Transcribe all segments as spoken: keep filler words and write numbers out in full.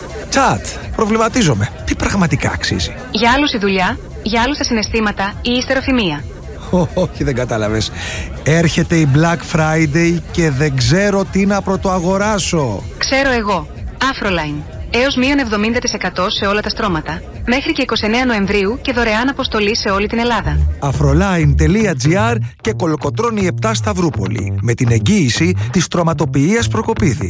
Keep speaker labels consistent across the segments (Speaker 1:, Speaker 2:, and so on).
Speaker 1: Τσάτ, προβληματίζομαι. Τι πραγματικά αξίζει?
Speaker 2: Για άλλους η δουλειά, για άλλους τα συναισθήματα ή η ιστεροφημία.
Speaker 1: Όχι, δεν κατάλαβες. Έρχεται η Black Friday και δεν ξέρω τι να πρωτοαγοράσω.
Speaker 2: Ξέρω εγώ. Afroline. Έως μείον εβδομήντα τοις εκατό σε όλα τα στρώματα. Μέχρι και εικοστή ενάτη Νοεμβρίου και δωρεάν αποστολή σε όλη την Ελλάδα.
Speaker 1: Afroline.gr και Κολοκοτρώνη επτά Σταυρούπολη. Με την εγγύηση της στρωματοποιίας Προκοπίδη.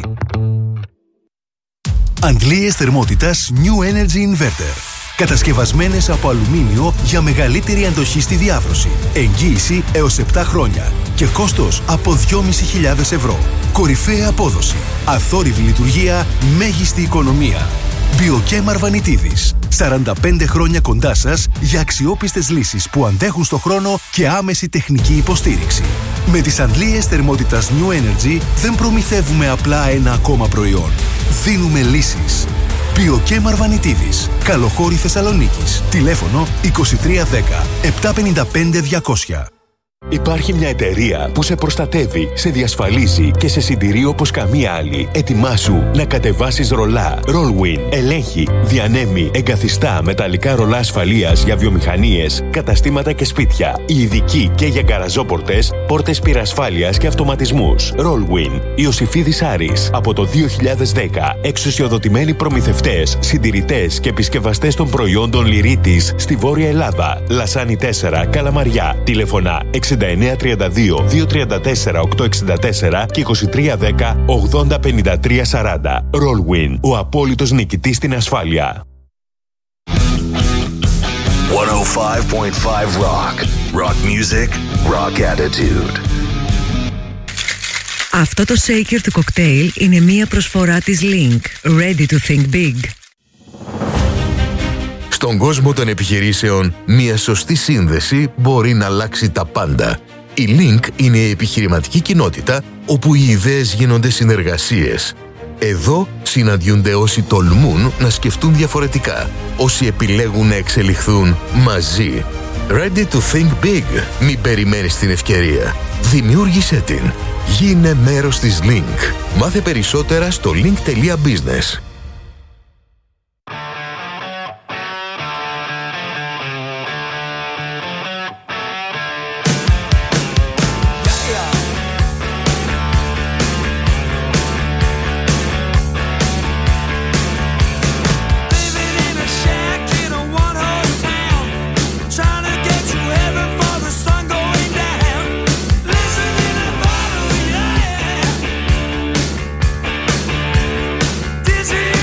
Speaker 3: Αντλίες θερμότητας New Energy Inverter. Κατασκευασμένες από αλουμίνιο για μεγαλύτερη αντοχή στη διάβρωση. Εγγύηση έως επτά χρόνια. Και κόστος από δυόμισι χιλιάδες ευρώ. Κορυφαία απόδοση. Αθόρυβη λειτουργία. Μέγιστη οικονομία. Biochem Αρβανιτίδης. σαράντα πέντε χρόνια κοντά σας για αξιόπιστες λύσεις που αντέχουν στο χρόνο και άμεση τεχνική υποστήριξη. Με τις αντλίες θερμότητας New Energy δεν προμηθεύουμε απλά ένα ακόμα προϊόν. Δίνουμε λύσεις. Biochem Αρβανιτίδης. Καλοχώρη Θεσσαλονίκης. Τηλέφωνο είκοσι τρία δέκα επτακόσια πενήντα πέντε διακόσια.
Speaker 4: Υπάρχει μια εταιρεία που σε προστατεύει, σε διασφαλίζει και σε συντηρεί όπως καμία άλλη. Ετοιμάσου να κατεβάσεις ρολά. Rollwin ελέγχει, διανέμει, εγκαθιστά μεταλλικά ρολά ασφαλείας για βιομηχανίες, καταστήματα και σπίτια. Οι ειδικοί και για γκαραζόπορτες, πόρτες πυρασφάλειας και αυτοματισμούς. Rollwin. Ιωσηφίδης Άρης. Από το δύο χιλιάδες δέκα. Εξουσιοδοτημένοι προμηθευτές, συντηρητές και επισκευαστές των προϊόντων Λυρίτης στη Βόρεια Ελλάδα. Λασάνι τέσσερα, Καλαμαριά. Τηλεφωνά εξήντα εννέα τριάντα δύο διακόσια τριάντα τέσσερα οκτακόσια εξήντα τέσσερα και είκοσι τρία δέκα ογδόντα πενήντα τρία σαράντα. Rollwin, ο απόλυτος νικητής στην ασφάλεια.
Speaker 5: εκατόν πέντε κόμμα πέντε Rock. Rock music, rock attitude.
Speaker 6: Αυτό το shaker του κοκτέιλ είναι μία προσφορά της Link. Ready to think big.
Speaker 7: Στον κόσμο των επιχειρήσεων, μια σωστή σύνδεση μπορεί να αλλάξει τα πάντα. Η Link είναι η επιχειρηματική κοινότητα όπου οι ιδέες γίνονται συνεργασίες. Εδώ συναντιούνται όσοι τολμούν να σκεφτούν διαφορετικά, όσοι επιλέγουν να εξελιχθούν μαζί. Ready to think big. Μην περιμένεις την ευκαιρία. Δημιούργησέ την. Γίνε μέρος της Link. Μάθε περισσότερα στο link τελεία business.
Speaker 8: Dizzy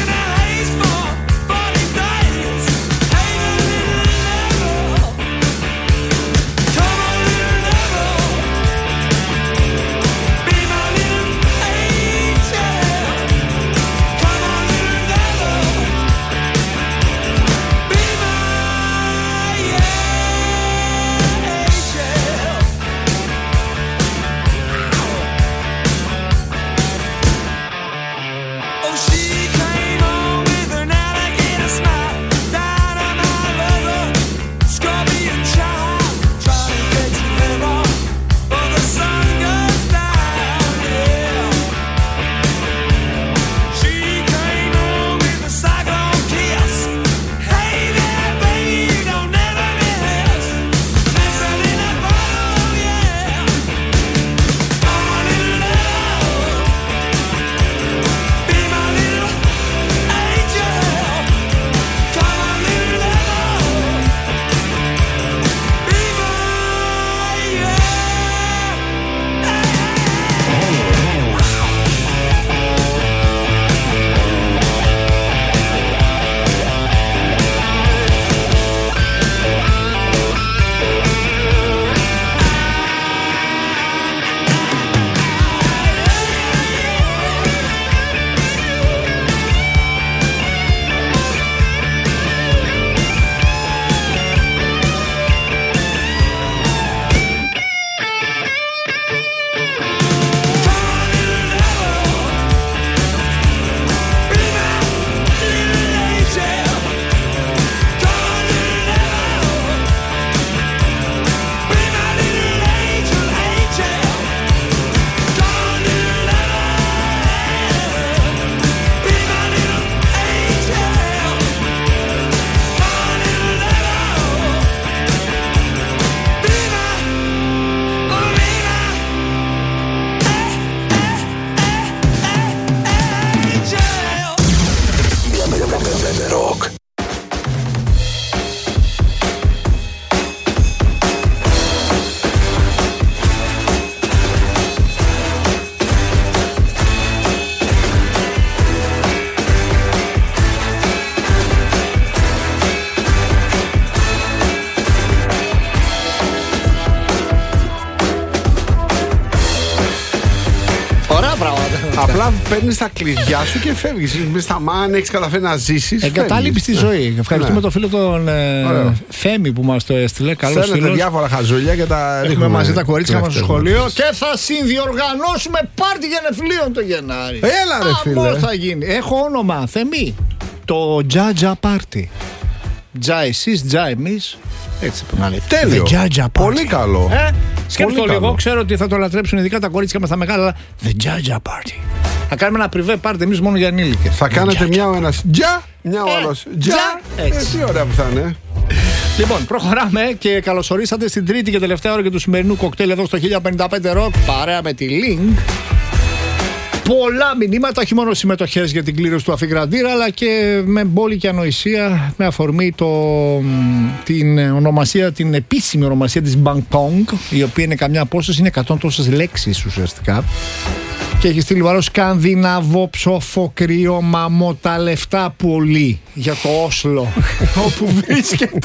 Speaker 8: μετά παίρνεις τα κλειδιά σου και φεύγεις. Μες στα μάνα, έχεις καταφέρει να ζήσεις.
Speaker 9: Εγκατάλειψη στη ζωή. Ευχαριστούμε ναι. τον φίλο τον ε, Θέμη που μας το έστειλε. Καλώς
Speaker 8: Στέλνετε διάφορα χαζούλια και τα ρίχνουμε.
Speaker 9: Έχουμε μαζί τα κορίτσια μας στο σχολείο και θα συνδιοργανώσουμε πάρτι γενεθλίων το Γενάρη.
Speaker 8: Έλα ρε φίλε.
Speaker 9: Αμώ θα γίνει. Έχω όνομα, Θέμη. Το Τζάτζα Πάρτι. Τζα εσείς, τζα εμείς. Έτσι πρέπει να λέει.
Speaker 8: Τέλειο. Πολύ καλό.
Speaker 9: Ε, σκέψτε το λίγο. Ξέρω ότι θα το λατρέψουν ειδικά τα κορίτσια μας τα μεγάλα. Αλλά The Jaja Party. Θα κάνουμε ένα πριβέ πάρτι εμείς μόνο για ενήλικες.
Speaker 8: Θα κάνετε μια ο ένας τζα, μια ο άλλος τζα. Έτσι ωραία που θα είναι.
Speaker 9: Λοιπόν, προχωράμε και καλωσορίσατε στην τρίτη και τελευταία ώρα και του σημερινού κοκτέιλ εδώ στο χίλια πενήντα πέντε Rock. Παρέα με τη Link. Πολλά μηνύματα, όχι μόνο συμμετοχές για την κλήρωση του αφιγραντήρα, αλλά και με μπόλικη ανοησία με αφορμή το, την ονομασία, την επίσημη ονομασία της Bangkok, η οποία είναι καμιά απόσταση, είναι εκατό τόσες λέξεις ουσιαστικά. Και έχει στείλει βαρό σκανδιναβό ψόφο κρύο μαμώ τα λεφτά πολύ για το Όσλο όπου βρίσκεται.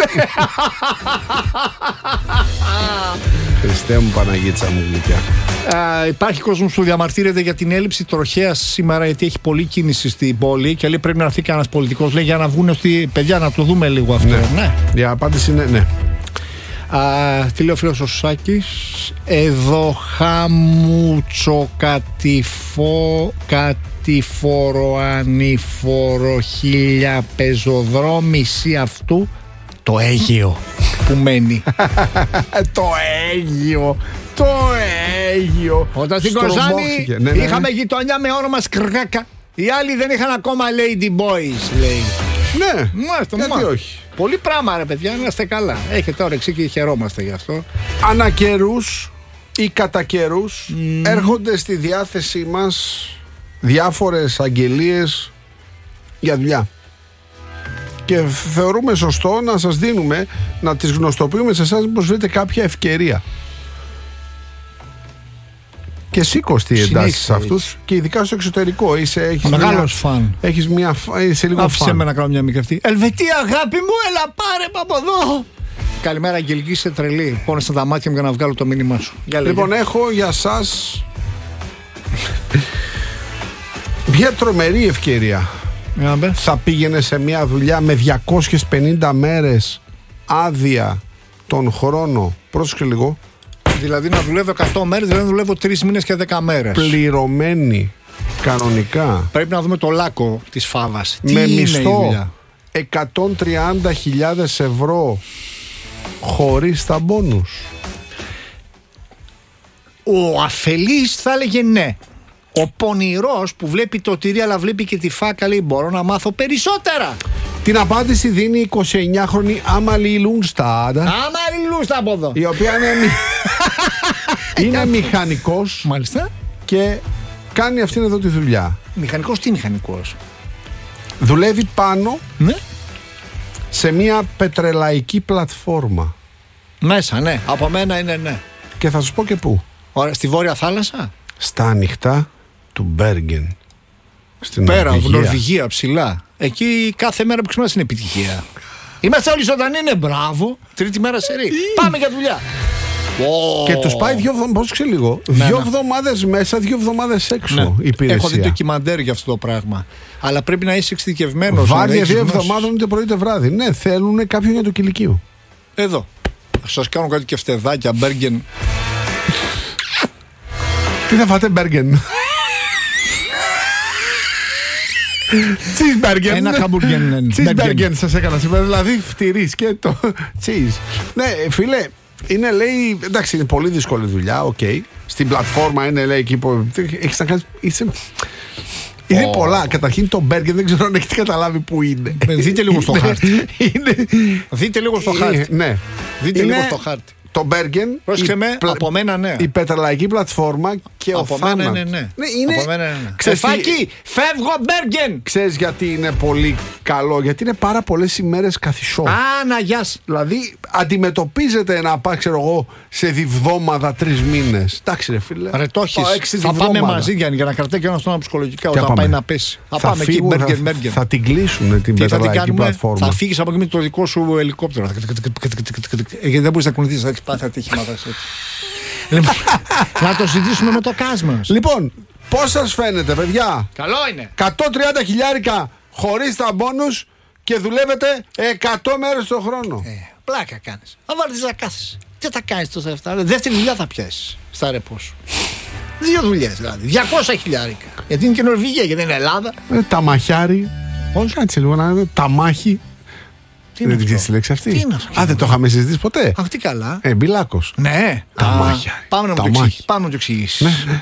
Speaker 8: Χριστέ μου, Παναγίτσα μου γλυκιά.
Speaker 9: Uh, υπάρχει κόσμος που διαμαρτύρεται για την έλλειψη τροχέας σήμερα, γιατί έχει πολλή κίνηση στην πόλη και λέει πρέπει να έρθει κανένας πολιτικός, λέει, για να βγουν αυτοί, παιδιά, να το δούμε λίγο αυτό.
Speaker 8: Ναι.
Speaker 9: Ναι.
Speaker 8: Η απάντηση είναι ναι.
Speaker 9: Uh, τι λέει ο φίλος ο Σουσάκης? Εδώ χαμούτσο κατηφό, κατηφορο ανηφορο χίλια πεζοδρόμηση αυτού το Αίγιο που μένει.
Speaker 8: Το Αίγιο. Το Αίγιο.
Speaker 9: Όταν στην Κοζάνη ναι, ναι, είχαμε ναι. γειτονιά με όνομα Σκρκάκα. Οι άλλοι δεν είχαν ακόμα Lady Boys, λέει.
Speaker 8: Ναι,
Speaker 9: μάλιστα,
Speaker 8: γιατί μάλιστα. όχι.
Speaker 9: Πολύ πράγμα ρε παιδιά, να είστε καλά. Έχετε όρεξη και χαιρόμαστε γι' αυτό.
Speaker 8: Ανά καιρούς ή κατά καιρούς mm. έρχονται στη διάθεσή μας διάφορες αγγελίες για δουλειά. Και θεωρούμε σωστό να σας δίνουμε, να τις γνωστοποιούμε σε εσάς πως βρείτε κάποια ευκαιρία. Και σήκω τι εντάσεις σε αυτούς και ειδικά στο εξωτερικό. Είσαι, έχεις
Speaker 9: μεγάλος
Speaker 8: μια,
Speaker 9: φαν.
Speaker 8: Έχεις μια, είσαι λίγο
Speaker 9: άφησε
Speaker 8: φαν.
Speaker 9: με να κάνω μια μικρή αυτή. Ελβετία, αγάπη μου, έλα πάρε από εδώ. Καλημέρα, Αγγελική, είσαι τρελή. Πόνεσα τα μάτια μου για να βγάλω το μήνυμά σου. Για
Speaker 8: λοιπόν, έχω για σας μια τρομερή ευκαιρία.
Speaker 9: Yeah,
Speaker 8: θα πήγαινε σε μια δουλειά με διακόσιες πενήντα μέρες άδεια τον χρόνο. Πρόσεξε λίγο.
Speaker 9: Δηλαδή να δουλεύω εκατό μέρες, δηλαδή να δουλεύω τρεις μήνες και δέκα μέρες.
Speaker 8: Πληρωμένη κανονικά.
Speaker 9: Πρέπει να δούμε το λάκκο της φάβας.
Speaker 8: Με
Speaker 9: τι
Speaker 8: μισθό εκατόν τριάντα χιλιάδες ευρώ χωρίς τα μπόνους.
Speaker 9: Ο αφελής θα έλεγε ναι. Ο πονηρός που βλέπει το τυρί αλλά βλέπει και τη φάκα λέει μπορώ να μάθω περισσότερα.
Speaker 8: Την απάντηση δίνει η εικοσιεννιάχρονη Άμαλι Λούνσταντ.
Speaker 9: Άμαλι Λούνσταντ από εδώ.
Speaker 8: Η οποία είναι, είναι μηχανικός.
Speaker 9: Μάλιστα.
Speaker 8: Και κάνει αυτήν εδώ τη δουλειά.
Speaker 9: Μηχανικός τι μηχανικός?
Speaker 8: Δουλεύει πάνω
Speaker 9: ναι.
Speaker 8: σε μια πετρελαϊκή πλατφόρμα.
Speaker 9: Μέσα, ναι. Από μένα είναι ναι.
Speaker 8: Και θα σου πω και πού.
Speaker 9: Ωραία, στη Βόρεια Θάλασσα.
Speaker 8: Στα ανοιχτά του Μπέργεν. Στην
Speaker 9: Πέρα από
Speaker 8: Νορβηγία.
Speaker 9: Νορβηγία ψηλά. Εκεί κάθε μέρα που ξυπνάς είναι επιτυχία. Είμαστε όλοι ζωντανοί, είναι μπράβο. Τρίτη μέρα σερί. Πάμε για δουλειά.
Speaker 8: Oh. Και τους πάει δύο εβδομάδες λίγο.
Speaker 9: Ναι,
Speaker 8: δύο
Speaker 9: ναι.
Speaker 8: εβδομάδες μέσα, δύο εβδομάδες έξω ναι. η υπηρεσία.
Speaker 9: Έχω δει ντοκιμαντέρ για αυτό το πράγμα. Αλλά πρέπει να είσαι εξειδικευμένος.
Speaker 8: Βάρδια δύο εβδομάδων είτε πρωί είτε βράδυ. Ναι, θέλουν κάποιον για το κηλικείο.
Speaker 9: Εδώ. Σας κάνω κάτι και φτεδάκια, Μπέργεν.
Speaker 8: Τι θα φάτε, Μπέργεν? Cheeseburger.
Speaker 9: Ένα χαμπουργεν.
Speaker 8: Cheeseburger σας έκανα σήμερα. Δηλαδή φτυρί και το cheese. Ναι, φίλε, είναι λέει. Εντάξει, είναι πολύ δύσκολη δουλειά. Οκ. Okay. Στην πλατφόρμα είναι λέει εκεί που. Έχεις να κάνεις. Είσαι. Είναι oh. πολλά. Καταρχήν το μπέργκερ δεν ξέρω αν έχετε καταλάβει που είναι.
Speaker 9: Δείτε λίγο στο χάρτη.
Speaker 8: Είναι...
Speaker 9: Δείτε λίγο στο χάρτη.
Speaker 8: Ναι.
Speaker 9: Δείτε
Speaker 8: είναι...
Speaker 9: λίγο στο χάρτη.
Speaker 8: Το Μπέργεν.
Speaker 9: Πρόσεχε με, πλα... από μένα ναι.
Speaker 8: Η πετρελαϊκή πλατφόρμα και
Speaker 9: από
Speaker 8: ο θάνατος.
Speaker 9: Ναι, ναι.
Speaker 8: ναι είναι...
Speaker 9: Από μένα ναι.
Speaker 8: Ξέρεις,
Speaker 9: Εφάκι, φεύγω Μπέργεν.
Speaker 8: Ξέρεις γιατί είναι πολύ καλό? Γιατί είναι πάρα πολλές ημέρες καθισό.
Speaker 9: Α, να γιας.
Speaker 8: Δηλαδή αντιμετωπίζεται να πάει, ξέρω εγώ, σε διβδόμαδα τρεις μήνες. Εντάξει ρε φίλε.
Speaker 9: Ρε το έχεις. Θα πάμε μαζί Γιάννη, για να κρατάει και ένας τον ψυχολογικά όταν πάει να πέσει. Θα πάμε εκεί Μπέργεν, Μπέργεν.
Speaker 8: Θα την κλείσουν την πετρελαϊκή πλατφόρμα.
Speaker 9: Θα φύγεις από εκεί με το δικό σου ελικόπτερο. Γιατί δεν μπορείς να κουνηθείς, θα έχεις πάθει ατύχηματα. Να το συζητήσουμε με το Κάσμας.
Speaker 8: Λοιπόν, Πώς σας φαίνεται, παιδιά?
Speaker 9: Καλό είναι.
Speaker 8: εκατόν τριάντα χιλιάρικα χωρίς τα μπόνους και δουλεύετε εκατό μέρες το χρόνο.
Speaker 9: Ε, πλάκα κάνεις. Θα βάλεις να κάθεσαι. Τι θα κάνεις τόσα αυτά? Δεύτερη δουλειά θα πιάσεις στα ρεπό σου. Δύο δουλειές δηλαδή. διακόσια χιλιάρικα. Γιατί είναι και Νορβηγία, γιατί είναι Ελλάδα.
Speaker 8: Ε, τα μαχιάρι.
Speaker 9: Πώς?
Speaker 8: Κάτσε λίγο να δω. Τα μάχη.
Speaker 9: Τι είναι
Speaker 8: δεν την
Speaker 9: αυτό?
Speaker 8: ξέρεις τη λέξη αυτή?
Speaker 9: Τι είναι αυτό?
Speaker 8: Α, δεν το είχαμε συζητήσει ποτέ.
Speaker 9: Αχ, τι καλά.
Speaker 8: Ε, Μπιλάκος.
Speaker 9: Ναι.
Speaker 8: Τα
Speaker 9: Α,
Speaker 8: μάχια.
Speaker 9: Πάμε να
Speaker 8: Τα
Speaker 9: μου το
Speaker 8: μάχη.
Speaker 9: εξηγήσεις. Πάμε να μου το εξηγήσεις.
Speaker 8: Ναι, ναι.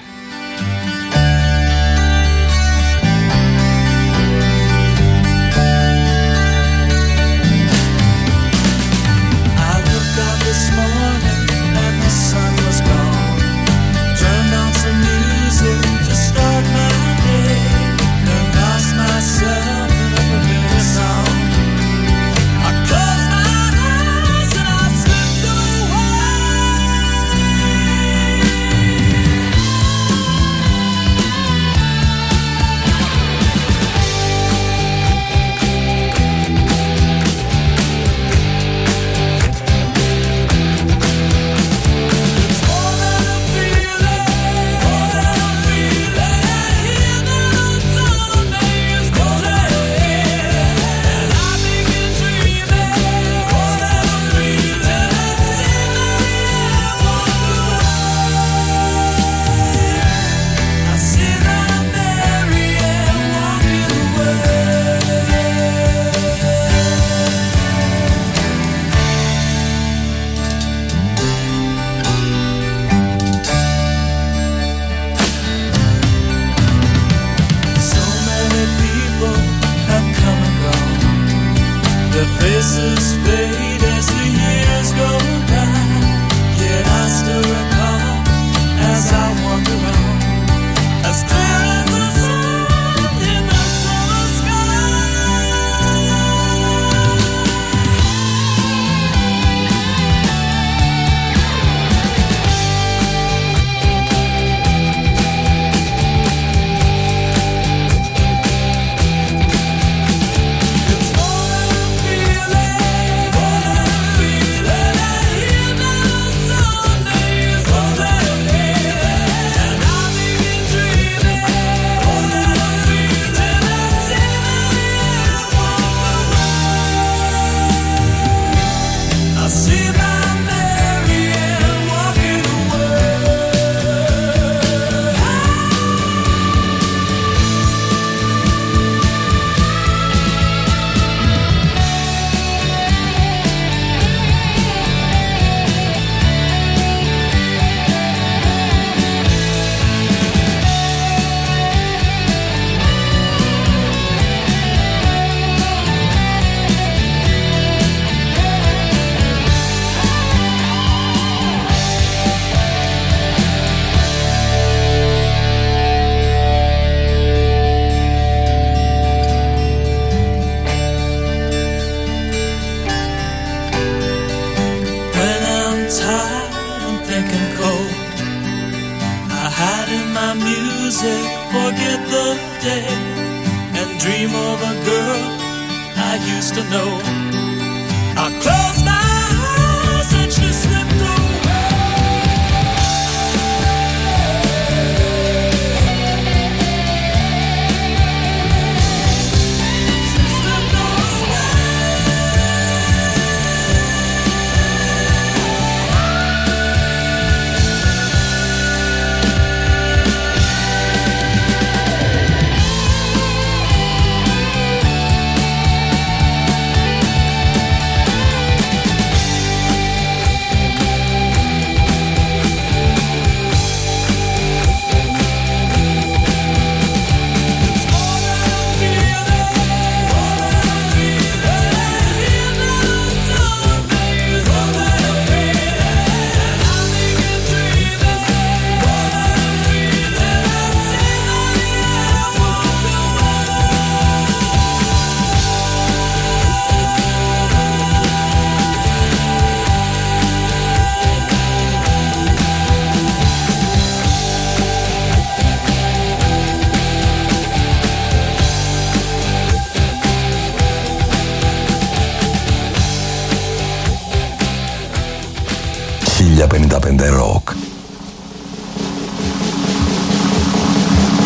Speaker 3: χίλια πενήντα πέντε Rock.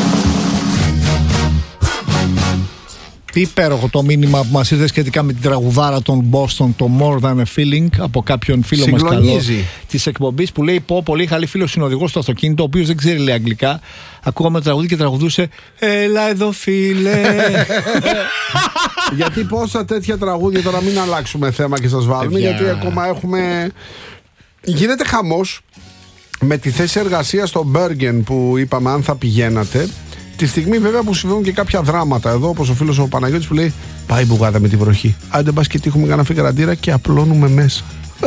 Speaker 9: Τι υπέροχο το μήνυμα που μας ήρθε σχετικά με την τραγουδάρα των Boston, το More Than a Feeling, από κάποιον φίλο μας καλό της εκπομπής που λέει: Πω, πολύ καλή φίλος συνοδηγός στο αυτοκίνητο, ο οποίος δεν ξέρει λέει αγγλικά. Ακούγαμε το τραγούδι και τραγουδούσε: Έλα εδώ φίλε.
Speaker 8: Γιατί πόσα τέτοια τραγούδια, τώρα μην αλλάξουμε θέμα και σας βάλουμε, γιατί ακόμα έχουμε. Γίνεται χαμός με τη θέση εργασίας στο Bergen που είπαμε, αν θα πηγαίνατε. Τη στιγμή βέβαια που συμβαίνουν και κάποια δράματα εδώ, όπως ο φίλος ο Παναγιώτης που λέει: Πάει μπουγάδα με τη βροχή. Άντε μπας και τύχουμε κανένα φιγραντήρα και απλώνουμε μέσα.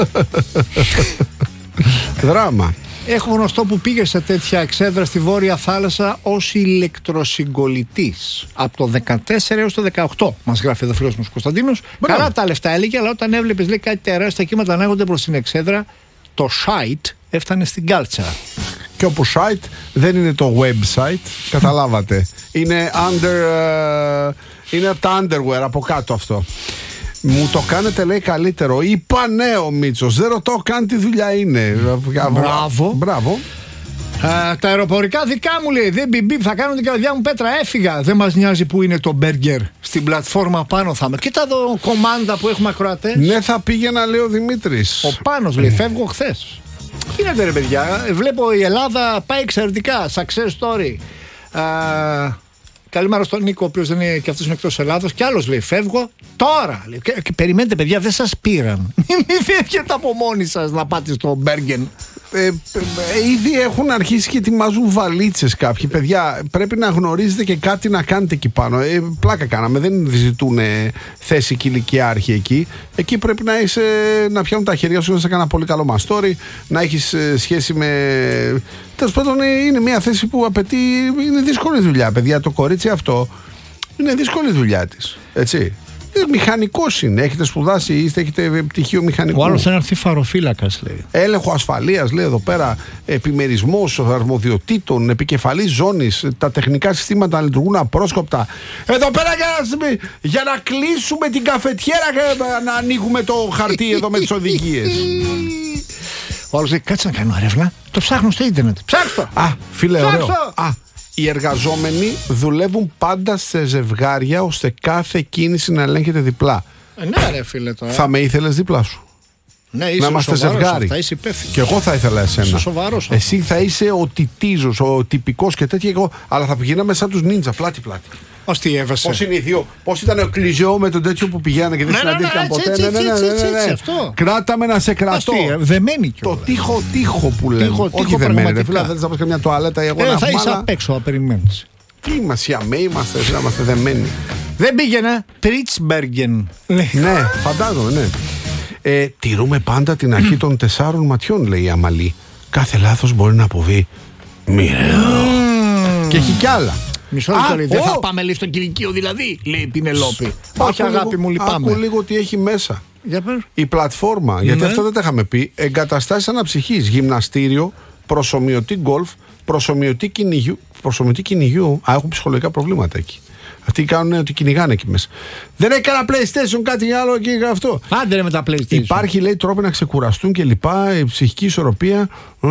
Speaker 8: Δράμα.
Speaker 9: Έχω γνωστό που πήγε σε τέτοια εξέδρα στη Βόρεια Θάλασσα ως ηλεκτροσυγκολητής. Από το δεκατέσσερα έως το δεκαοκτώ, μας γράφει εδώ φίλος μας Κωνσταντίνος. Καλά τα λεφτά έλεγε, αλλά όταν έβλεπες λέει κάτι τεράστια κύματα να έρχονται προς την εξέδρα, το site έφτανε στην κάλτσα.
Speaker 8: Και όπου site δεν είναι το website, καταλάβατε. Είναι under, uh, είναι από τα underwear, από κάτω αυτό. Μου το κάνετε λέει καλύτερο. Είπα ναι ο Μίτσος, δεν ρωτώ καν τι δουλειά είναι.
Speaker 9: Μπράβο.
Speaker 8: Μπράβο.
Speaker 9: Α, τα αεροπορικά δικά μου λέει, δεν μπιμπι, θα κάνουν την καρδιά μου πέτρα, έφυγα. Δεν μας νοιάζει που είναι το μπέργκερ. Στην πλατφόρμα πάνω θα είμαι. Κοίτα εδώ κομμάντα που έχουμε ακροατές.
Speaker 8: Ναι, θα πήγαινα λέει ο Δημήτρης.
Speaker 9: Ο Πάνος λέει, φεύγω χθες. Τι γίνεται ρε παιδιά, βλέπω η Ελλάδα πάει εξαιρετικά, success story. Α, καλημέρα στον Νίκο, ο οποίος δεν είναι και αυτός είναι εκτός Ελλάδος. Και άλλος λέει, φεύγω τώρα. Λέει, και, και περιμένετε παιδιά, δεν σας πήραν. Μην φεύγετε από μόνοι σας να πάτε στο Μπέργκεν.
Speaker 8: Ε, ε, ήδη έχουν αρχίσει και ετοιμάζουν βαλίτσες κάποιοι. Παιδιά, πρέπει να γνωρίζετε και κάτι να κάνετε εκεί πάνω. Ε, πλάκα κάναμε, δεν ζητούν ε, θέση κηλικιάρχη εκεί. Εκεί πρέπει να, είσαι, να πιάνουν τα χέρια σου, να σε κάνα πολύ καλό μαστόρι, να έχεις ε, σχέση με. Τέλος πάντων, ε, είναι μια θέση που απαιτεί. Είναι δύσκολη δουλειά, παιδιά. Το κορίτσι αυτό είναι δύσκολη δουλειά της. Έτσι. Μηχανικός είναι. Έχετε σπουδάσει, είστε, έχετε πτυχίο μηχανικού.
Speaker 9: Ο άλλος θα έρθει φαροφύλακας, λέει.
Speaker 8: Έλεγχο ασφαλείας, λέει εδώ πέρα. Επιμερισμός αρμοδιοτήτων, επικεφαλής ζώνης. Τα τεχνικά συστήματα να λειτουργούν απρόσκοπτα. Εδώ πέρα για να, για να κλείσουμε την καφετιέρα και να ανοίγουμε το χαρτί εδώ με τις οδηγίες.
Speaker 9: Ο άλλος λέει: Κάτσε να κάνω έρευνα. Το ψάχνω στο ίντερνετ. Ψάξτε το.
Speaker 8: Α, φίλε, ωραίο. Α, οι εργαζόμενοι δουλεύουν πάντα σε ζευγάρια ώστε κάθε κίνηση να ελέγχεται διπλά.
Speaker 9: Ε, ναι, ρε φίλε τώρα.
Speaker 8: Θα με ήθελες δίπλα σου.
Speaker 9: Ναι, είσαι
Speaker 8: να είμαστε ζευγάρι.
Speaker 9: Θα είσαι υπεύθυνος.
Speaker 8: Και εγώ θα ήθελα εσένα.
Speaker 9: Είσαι σοβαρός.
Speaker 8: Εσύ θα είσαι ο τιτίζος, ο τυπικός και τέτοια. Εγώ, αλλά θα πηγαίναμε σαν τους νίντζα, πλάτη-πλάτη.
Speaker 9: Ως τι έβασε.
Speaker 8: Πώς είναι οι δύο. Πώς ήταν ο Κλιζιό με τον τέτοιο που πηγαίνανε και δεν συναντήθηκαν ποτέ. Ναι, ναι, ναι. Κράταμε να σε κρατώ.
Speaker 9: Δεμένη κιόλας.
Speaker 8: Το τείχο τείχο που λένε. Όχι δεμένη. Δεν θέλει να πας καμιά τουαλέτα ή εγώ να
Speaker 9: θα είσαι απ' έξω, απεριμένεις.
Speaker 8: Τι είμαστε, αμέ είμαστε, δεν είμαστε δεμένοι.
Speaker 9: Δεν πήγαινε. Πρίτσμπεργκεν.
Speaker 8: Ναι, φαντάζομαι, ναι. Ε, τηρούμε πάντα την αρχή των τεσσάρων ματιών, λέει η Αμαλή. Κάθε λάθος μπορεί να αποβεί μοιραίο. Mm. Και έχει κι άλλα.
Speaker 9: Μισό λεπτό λέει. Δεν θα πάμε λέει στον κηλικείο δηλαδή, λέει η Πινελόπη. Όχι αγάπη μου, λυπάμαι.
Speaker 8: Άκου λίγο τι έχει μέσα.
Speaker 9: Για πέρα.
Speaker 8: Η πλατφόρμα, ναι. Γιατί αυτό δεν τα είχαμε πει. Εγκαταστάσεις αναψυχής, γυμναστήριο, προσομοιωτή γκολφ, προσομοιωτή κυνηγιού. Προσομοιωτή κυνηγιού. Α, έχουν ψυχολογικά προβλήματα εκεί. Αυτοί κάνουν ότι κυνηγάνε εκεί μέσα. Δεν έχει κανένα PlayStation, κάτι άλλο εκεί αυτό.
Speaker 9: Άντε ρε με τα PlayStation.
Speaker 8: Υπάρχει λέει τρόπο να ξεκουραστούν και λοιπά, η ψυχική ισορροπία.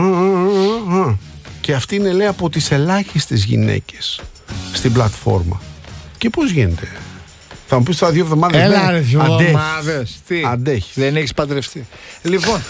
Speaker 8: Και αυτή είναι λέει από τις ελάχιστες γυναίκες στην πλατφόρμα. Και πώς γίνεται? Θα μου πεις τώρα δύο εβδομάδες.
Speaker 9: Έλα ρε δύο εβδομάδες. Τι,
Speaker 8: αντέχεις.
Speaker 9: Δεν έχεις παντρευτεί. Λοιπόν.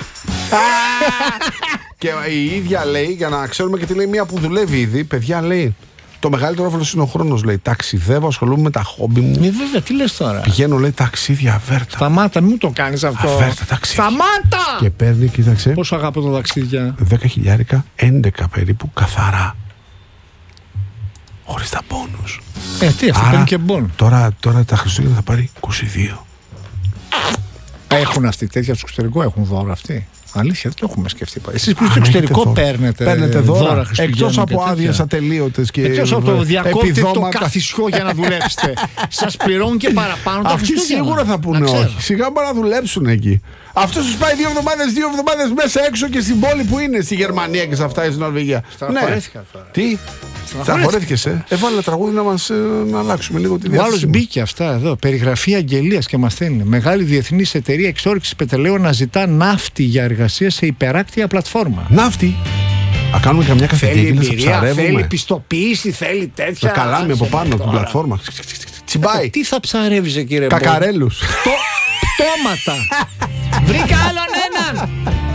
Speaker 8: Και η ίδια λέει, για να ξέρουμε και τι λέει, μία που δουλεύει ήδη, παιδιά λέει, το μεγαλύτερο όφελος είναι ο χρόνος, λέει. Ταξιδεύω, ασχολούμαι με τα χόμπι μου.
Speaker 9: Ε, βέβαια, τι λες τώρα.
Speaker 8: Πηγαίνω, λέει, ταξίδια αβέρτα.
Speaker 9: Σταμάτα, μην το κάνεις αυτό.
Speaker 8: Αβέρτα ταξίδια.
Speaker 9: Σταμάτα!
Speaker 8: Και παίρνει, κοίταξε.
Speaker 9: Πόσο αγαπώ το ταξίδια.
Speaker 8: δέκα χιλιάρικα, έντεκα περίπου καθαρά. Χωρίς τα πόνους.
Speaker 9: Ε, τι, αυτό παίρνει και μπον.
Speaker 8: Τώρα, τώρα τα Χριστούγεννα θα πάρει είκοσι δύο.
Speaker 9: Έχουν αυτοί τέτοια στο εξωτερικό, έχουν δώρα αυτοί. Αλήθεια, δεν το έχουμε σκεφτεί. Εσείς που στο εξωτερικό παίρνετε,
Speaker 8: παίρνετε δώρα,
Speaker 9: δώρα
Speaker 8: εκτός από άδειες ατελείωτες και
Speaker 9: εκτός από το διακόπτε το καθισιό για να δουλέψετε. Σας πληρώνουν και παραπάνω τα
Speaker 8: Χριστούγεννα. Αυτοί σίγουρα θα πούνε όχι. Σιγά μπορεί να δουλέψουν εκεί. Αυτό τους πάει δύο εβδομάδες, δύο εβδομάδες μέσα έξω και στην πόλη που είναι, στη Γερμανία και σε αυτά, στην Νορβηγία.
Speaker 9: Στεναχωρέθηκα τώρα.
Speaker 8: Τι? Στεναχωρέθηκες, ε? Έβαλε τραγούδι να μας να αλλάξουμε λίγο τη διάθεση.
Speaker 9: Ο άλλος μπήκε αυτά εδώ. Περιγραφή αγγελίας και μας στέλνει. Μεγάλη διεθνής εταιρεία εξόρυξης πετρελαίου να ζητά ναύτη για εργασία σε υπεράκτια πλατφόρμα.
Speaker 8: Ναύτη. Α, κάνουμε καμιά καφετήρια, να ψαρεύουμε.
Speaker 9: Θέλει πιστοποίηση, θέλει τέτοια.
Speaker 8: Το καλάμι από πάνω από την πλατφόρμα. Τσιμπάει.
Speaker 9: Τι θα ψαρεύει, κύριε Μπόντ?
Speaker 8: Κακαρέλους.
Speaker 9: Το πτώματα. Βρήκα άλλον έναν.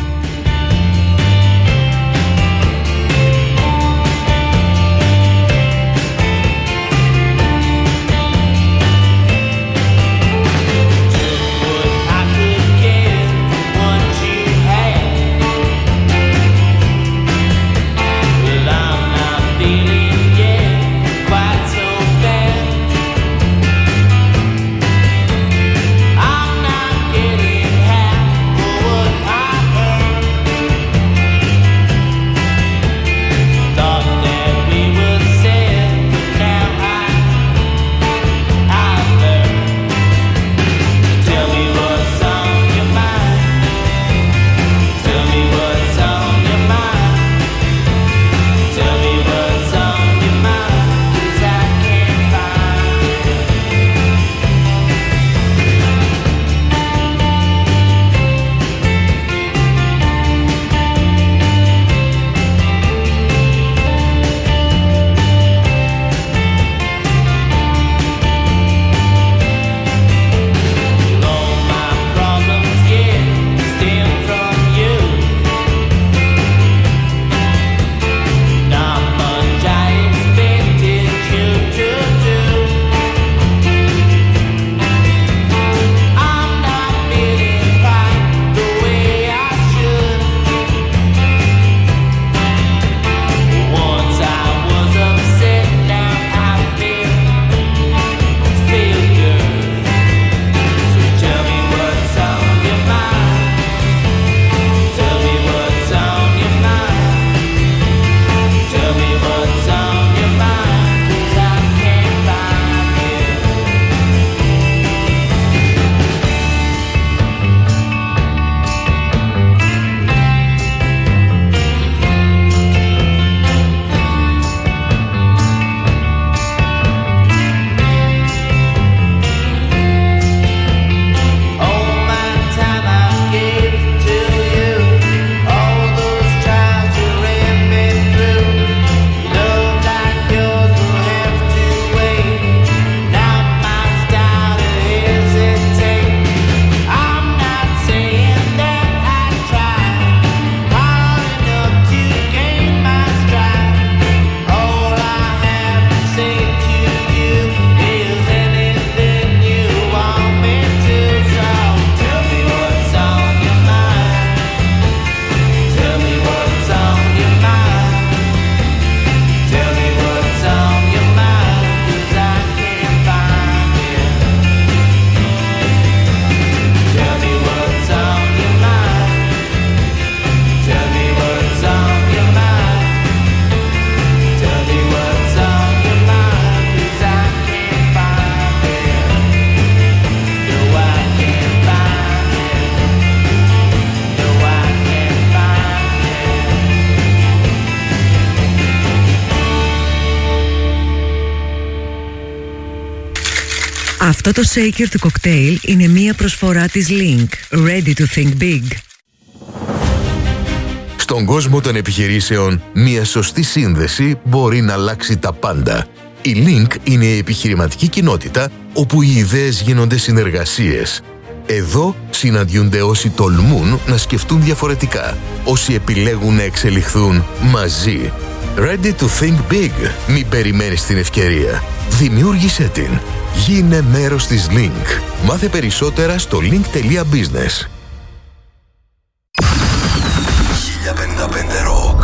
Speaker 6: Αυτό το shaker του κοκτέιλ είναι μία προσφορά της Link. Ready to think big.
Speaker 7: Στον κόσμο των επιχειρήσεων, μία σωστή σύνδεση μπορεί να αλλάξει τα πάντα. Η Link είναι η επιχειρηματική κοινότητα όπου οι ιδέες γίνονται συνεργασίες. Εδώ συναντιούνται όσοι τολμούν να σκεφτούν διαφορετικά, όσοι επιλέγουν να εξελιχθούν μαζί. Ready to think big. Μην περιμένεις την ευκαιρία. Δημιούργησέ την. Γίνε μέρος της Link. Μάθε περισσότερα στο link τελεία business.
Speaker 5: χίλια πενήντα πέντε Rock.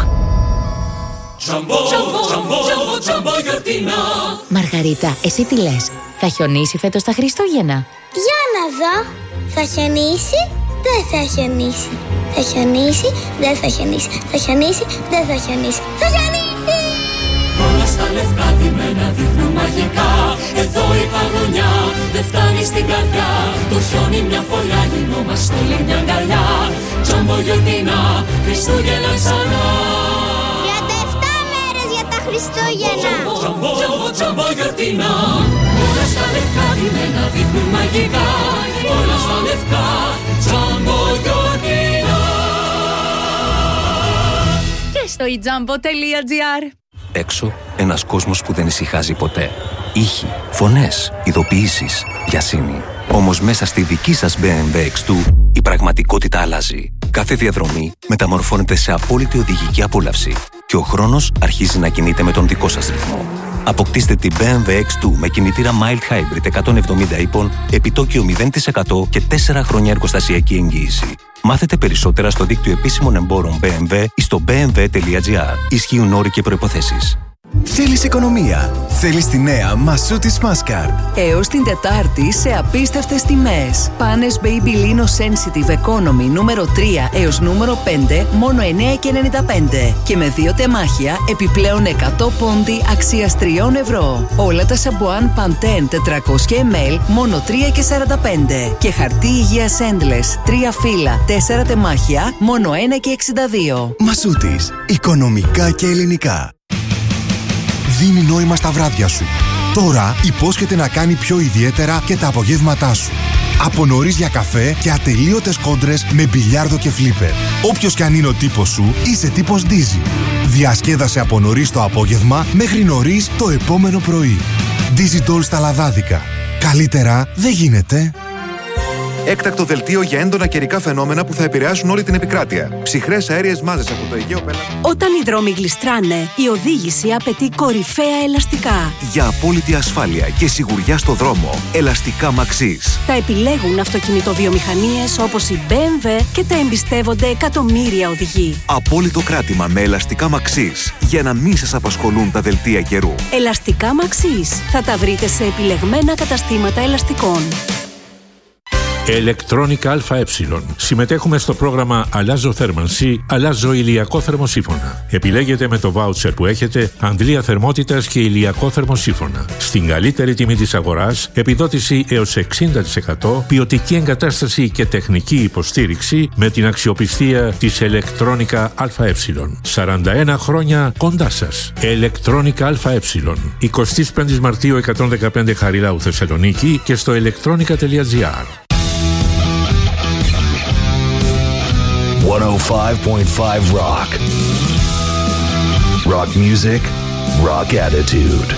Speaker 10: Μαργαρίτα, εσύ τι λες? Θα χιονίσει φέτος τα Χριστούγεννα?
Speaker 11: Για να δω. Θα χιονίσει, δεν θα χιονίσει. Θα χιονίσει, δεν θα χιονίσει. Θα χιονίσει, δεν θα χιονίσει. Θα χιονίσει!
Speaker 12: Όλα στα λευκά ντυμένα δείχνουν μαγικά. Εδώ η παγωνιά δεν φτάνει στην καρδιά. Το χιόνι μια φωλιά, γινόμαστε όλοι μια αγκαλιά. Τζάμπο γιορτινά, Χριστούγεννα ξανά.
Speaker 11: τριάντα επτά μέρες για τα Χριστούγεννα.
Speaker 12: Τζάμπο, τζάμπο, τζάμπο γιορτινά. Όλα στα λευκά ντυμένα δείχνουν μαγικά. Όλα στα λευκά, τζάμπο γιορτινά.
Speaker 13: Και στο e τζάμπο τελεία τζι άρ. Έξω, ένας κόσμος που δεν ησυχάζει ποτέ. Ήχοι, φωνές, ειδοποιήσεις, βιασύνη. Όμως μέσα στη δική σας μπι εμ ντάμπλιου εξ δύο η πραγματικότητα αλλάζει. Κάθε διαδρομή μεταμορφώνεται σε απόλυτη οδηγική απόλαυση και ο χρόνος αρχίζει να κινείται με τον δικό σας ρυθμό. Αποκτήστε την μπι εμ ντάμπλιου εξ δύο με κινητήρα Mild Hybrid εκατόν εβδομήντα ύπων, επιτόκιο μηδέν τοις εκατό και τέσσερα χρόνια εργοστασιακή εγγύηση. Μάθετε περισσότερα στο δίκτυο επίσημων εμπόρων μπι εμ ντάμπλιου ή στο μπι εμ ντάμπλιου τελεία τζι άρ. Ισχύουν όροι και προϋποθέσεις.
Speaker 14: Θέλεις οικονομία. Θέλεις τη νέα Masuti Smaskard.
Speaker 6: Έως την Τετάρτη σε απίστευτες τιμές. Πάνες Baby Lino Sensitive Economy νούμερο τρία έως νούμερο πέντε μόνο εννέα και ενενήντα πέντε. Και με δύο τεμάχια επιπλέον εκατό πόντι αξίας τριών ευρώ. Όλα τα σαμπουάν Pantene τετρακόσια μιλιλίτρα μόνο τρία και σαράντα πέντε. Και χαρτί υγείας Endless τρία φύλλα, τέσσερα τεμάχια μόνο ένα και εξήντα δύο.
Speaker 14: Masutis. Οικονομικά και ελληνικά. Δίνει νόημα στα βράδια σου. Τώρα υπόσχεται να κάνει πιο ιδιαίτερα και τα απογεύματά σου. Από νωρίς για καφέ και ατελείωτες κόντρες με μπιλιάρδο και φλίπερ. Όποιος κι αν είναι ο τύπος σου, είσαι τύπος Dizzy. Διασκέδασε από νωρίς το απόγευμα μέχρι νωρίς το επόμενο πρωί. Dizzy Doll στα λαδάδικα. Καλύτερα δεν γίνεται.
Speaker 15: Έκτακτο δελτίο για έντονα καιρικά φαινόμενα που θα επηρεάσουν όλη την επικράτεια. Ψυχρές αέριες μάζες από το Αιγαίο πέλαγος.
Speaker 16: Όταν οι δρόμοι γλιστράνε, η οδήγηση απαιτεί κορυφαία ελαστικά.
Speaker 5: Για απόλυτη ασφάλεια και σιγουριά στο δρόμο, ελαστικά Maxis.
Speaker 16: Τα επιλέγουν αυτοκινητοβιομηχανίες όπως η μπι εμ ντάμπλιου και τα εμπιστεύονται εκατομμύρια οδηγοί.
Speaker 5: Απόλυτο κράτημα με ελαστικά Maxis για να μην σας απασχολούν τα δελτία καιρού.
Speaker 16: Ελαστικά Maxis. Θα τα βρείτε σε επιλεγμένα καταστήματα ελαστικών.
Speaker 17: Electronica ΑΕ. Συμμετέχουμε στο πρόγραμμα Αλλάζω θέρμανση, αλλάζω ηλιακό θερμοσύφωνα. Επιλέγετε με το βάουτσερ που έχετε αντλία θερμότητας και ηλιακό θερμοσύφωνα. Στην καλύτερη τιμή της αγοράς, επιδότηση έως εξήντα τοις εκατό, ποιοτική εγκατάσταση και τεχνική υποστήριξη με την αξιοπιστία της Electronica ΑΕ. σαράντα ένα χρόνια κοντά σας. Electronica ΑΕ. εικοστή πέμπτη Μαρτίου εκατόν δεκαπέντε Χαριλάου Θεσσαλονίκη και στο electronica τελεία τζι άρ.
Speaker 5: εκατόν πέντε κόμμα πέντε Rock. Rock music, rock attitude.